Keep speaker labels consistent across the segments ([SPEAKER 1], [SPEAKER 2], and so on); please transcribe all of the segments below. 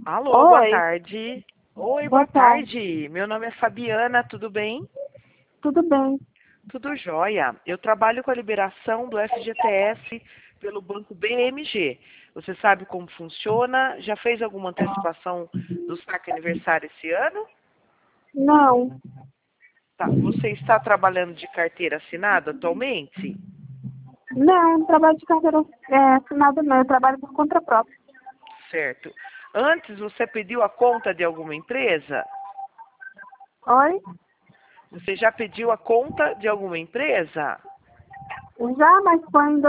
[SPEAKER 1] Alô, boa
[SPEAKER 2] Oi,
[SPEAKER 1] tarde. Oi, boa
[SPEAKER 2] boa tarde.
[SPEAKER 1] tarde. Meu nome é Fabiana, tudo bem?
[SPEAKER 2] Tudo bem?
[SPEAKER 1] Tudo jóia. Eu trabalho com a liberação do FGTS pelo Banco BMG. Você sabe como funciona? Já fez alguma antecipação do saque aniversário esse ano?
[SPEAKER 2] Não,
[SPEAKER 1] Tá. Você está trabalhando de carteira assinada atualmente?
[SPEAKER 2] não trabalho de carteira assinada não, eu trabalho por conta própria.
[SPEAKER 1] Certo. Antes você pediu a conta de alguma empresa?
[SPEAKER 2] Oi?
[SPEAKER 1] Você já pediu a conta de alguma empresa?
[SPEAKER 2] Já, mas foi em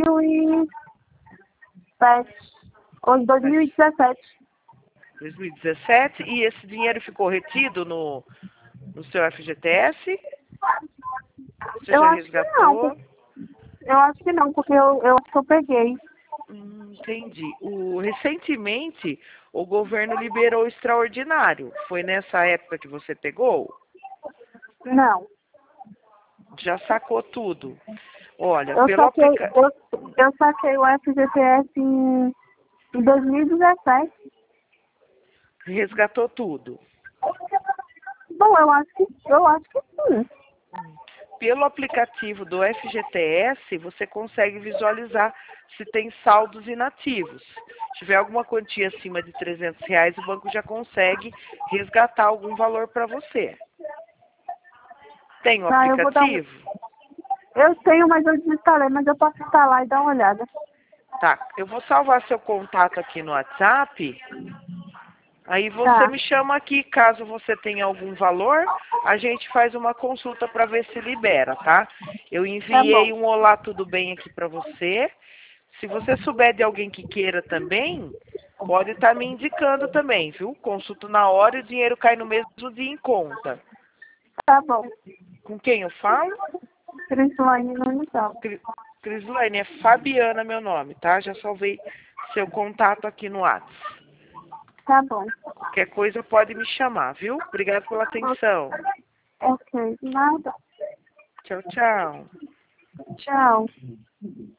[SPEAKER 2] 2007, ou em
[SPEAKER 1] Mas
[SPEAKER 2] 2017.
[SPEAKER 1] 2017, e esse dinheiro ficou retido no seu FGTS? Você
[SPEAKER 2] Eu
[SPEAKER 1] já
[SPEAKER 2] acho que não,
[SPEAKER 1] resgatou?
[SPEAKER 2] eu acho que não, porque eu acho que eu peguei.
[SPEAKER 1] Entendi. Recentemente, o governo liberou o extraordinário. Foi nessa época que você pegou?
[SPEAKER 2] Não,
[SPEAKER 1] Já sacou tudo. Olha,
[SPEAKER 2] eu
[SPEAKER 1] pelo
[SPEAKER 2] saquei,
[SPEAKER 1] aplica...
[SPEAKER 2] eu saquei o FGTS em 2017.
[SPEAKER 1] resgatou tudo.
[SPEAKER 2] Bom, eu acho que sim.
[SPEAKER 1] Pelo aplicativo do FGTS, você consegue visualizar se tem saldos inativos. Se tiver alguma quantia acima de R$ 300, o banco já consegue resgatar algum valor para você. Tem o
[SPEAKER 2] Ah, eu vou dar um.
[SPEAKER 1] aplicativo?
[SPEAKER 2] Eu tenho, mas eu desinstalei, mas eu posso instalar e dar uma olhada.
[SPEAKER 1] Tá, eu vou salvar seu contato aqui no WhatsApp. Aí você
[SPEAKER 2] Tá,
[SPEAKER 1] me chama aqui, caso você tenha algum valor, a gente faz uma consulta para ver se libera, tá? Eu
[SPEAKER 2] tá bom.
[SPEAKER 1] enviei um olá, tudo bem aqui para você. Se você souber de alguém que queira também, pode estar me indicando também, viu? Consulto na hora e o dinheiro cai no mesmo dia em conta.
[SPEAKER 2] Tá bom.
[SPEAKER 1] Com quem eu falo?
[SPEAKER 2] Crislane no então.
[SPEAKER 1] Cri- Crislane, é Fabiana meu nome, tá? Já salvei seu contato aqui no WhatsApp.
[SPEAKER 2] Tá bom.
[SPEAKER 1] Qualquer coisa pode me chamar, viu? Obrigado pela atenção.
[SPEAKER 2] Ok, nada.
[SPEAKER 1] Tchau, tchau.
[SPEAKER 2] Tchau.